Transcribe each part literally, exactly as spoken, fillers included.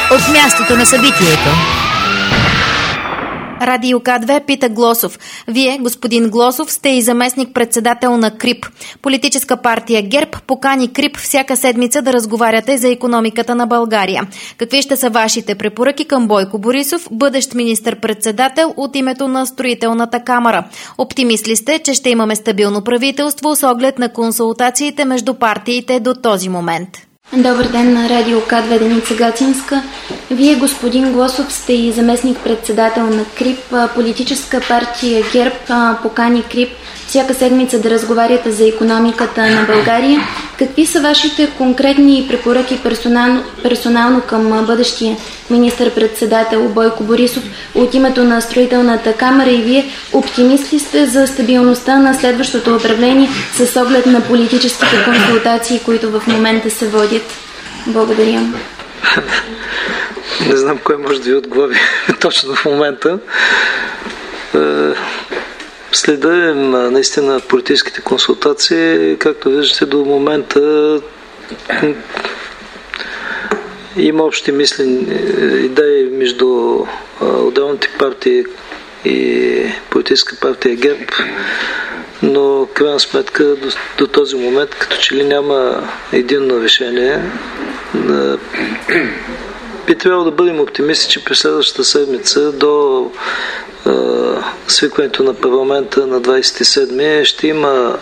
от мястото на събитието. Радио К две пита Глосов. Вие, господин Глосов, сте и заместник-председател на КРИП. Политическа партия ГЕРБ покани КРИП всяка седмица да разговаряте за икономиката на България. Какви ще са вашите препоръки към Бойко Борисов, бъдещ министър-председател от името на Строителната камара? Оптимист ли сте, че ще имаме стабилно правителство с оглед на консултациите между партиите до този момент? Добър ден на Радио К две, Деница Гацинска. Вие, господин Глосов, сте и заместник-председател на КРИП. Политическа партия ГЕРБ покани КРИП всяка седмица да разговаряте за икономиката на България. Какви са вашите конкретни препоръки персонално, персонално към бъдещия министър-председател Бойко Борисов от името на Строителната камара и вие оптимист ли сте за стабилността на следващото управление с оглед на политическите консултации, които в момента се водят? Благодаря. Не знам кой може да ви отговори точно в момента. Следим наистина политическите консултации. Както виждате, до момента има общи мислени идеи между отделните партии и политическа партия ГЕРБ, но в крайна сметка до, до този момент като че ли няма единно решение. Би трябвало да бъдем оптимисти, че през следващата седмица до е, свикването на парламента на двадесет и седми ще има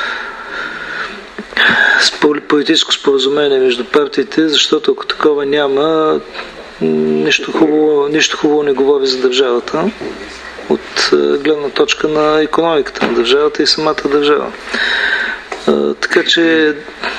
политическо споразумение между партиите, защото ако такова няма, нищо хубаво, нищо хубаво не говори за държавата от е, гледна точка на икономиката на държавата и самата държава. Е, така че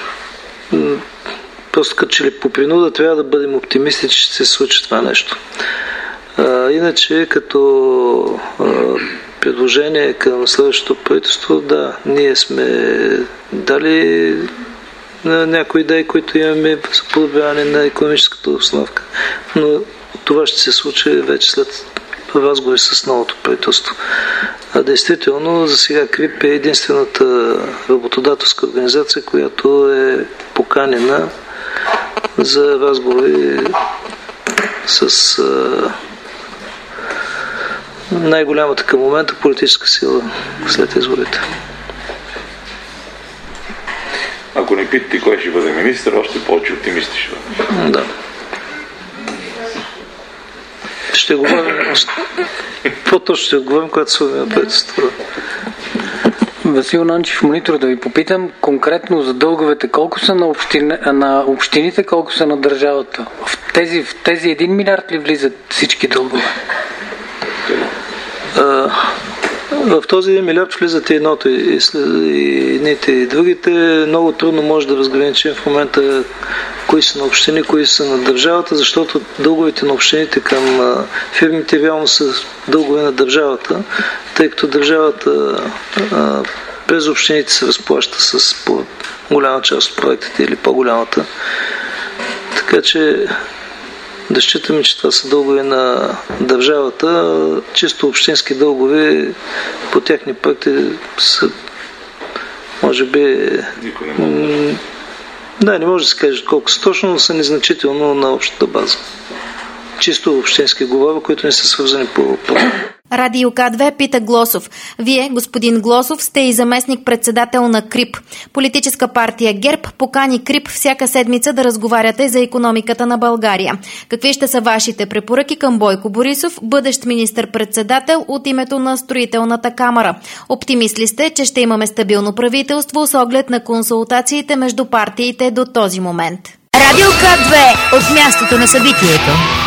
просто като че ли по принуда трябва да бъдем оптимисти, че ще се случи това нещо. А, иначе, като а, предложение към следващото правителство, да, ние сме дали на някои идеи, които имаме за подобряване на икономическата обстановка, но това ще се случи вече след разговори с новото правителство. А действително, за сега КРИП е единствената работодателска организация, която е поканена за разговори с а, най-голямата към момента политическа сила след изборите. Ако не питате кой ще бъде министър, още повече оптимисти ще бъде. Да. Ще говорим. По-точно ще говорим, когато сформираме правителството. Васил Нанчев, Монитор, да ви попитам конкретно за дълговете. Колко са на, общини, на общините, колко са на държавата? В тези, в тези един милиард ли влизат всички дългове? А, в този един милиард влизат и едното и, и едните и другите. Много трудно може да разграничим в момента кои са на общини, кои са на държавата, защото дълговете на общините към фирмите реално са дългове на държавата, тъй като държавата а, през общините се разплаща с по голяма част от проектите или по-голямата. Така че да считаме, че това са дългове на държавата, чисто общински дългове по техни проекти са, може би, м- да, не може да се каже колко са точно, но са незначително на общата база. Чисто общински говоря, които не са свързани по план. Радио К две пита Глосов. Вие, господин Глосов, сте и заместник-председател на КРИП. Политическа партия ГЕРБ покани КРИП всяка седмица да разговаряте за икономиката на България. Какви ще са вашите препоръки към Бойко Борисов, бъдещ министър-председател от името на Строителната камара? Оптимист ли сте, че ще имаме стабилно правителство с оглед на консултациите между партиите до този момент? Радио К две от мястото на събитието.